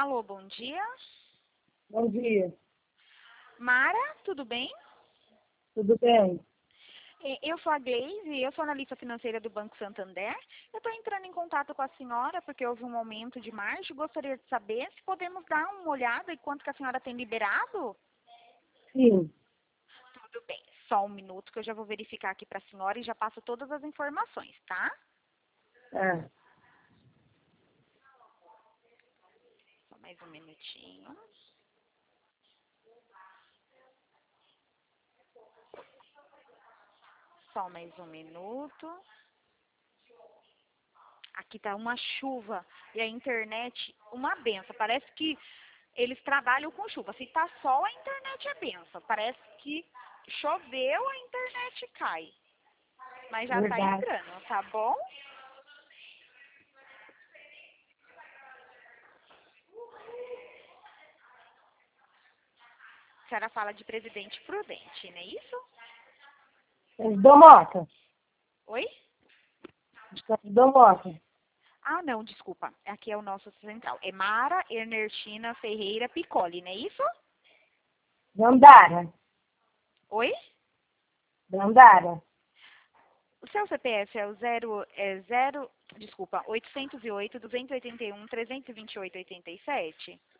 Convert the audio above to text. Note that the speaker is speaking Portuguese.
Alô, bom dia. Bom dia, Mara, tudo bem? tudo bem? Eu sou a Gleise, eu sou analista financeira do Banco Santander. Eu estou entrando em contato com a senhora porque houve um aumento de margem. Gostaria de saber se podemos dar uma olhada e quanto que a senhora tem liberado? Sim, Tudo bem, só um minuto que eu já vou verificar aqui para a senhora e já passo todas as informações, tá? é, Só mais um minutinho. Só mais um minuto. Aqui tá uma chuva e a internet uma benção. Parece que eles trabalham com chuva. Se tá sol, a internet é benção. Parece que choveu, a internet cai. Mas já tá verdade. entrando, tá bom? A senhora fala de Presidente Prudente, não é isso? Da Mota, Oi? da Mota, Ah, não, desculpa. Aqui é o nosso central. É Mara Ernestina Ferreira Piccoli, não é isso? Dandara, Oi? Dandara, O seu CPF é o 0, desculpa, 808 281 328 87?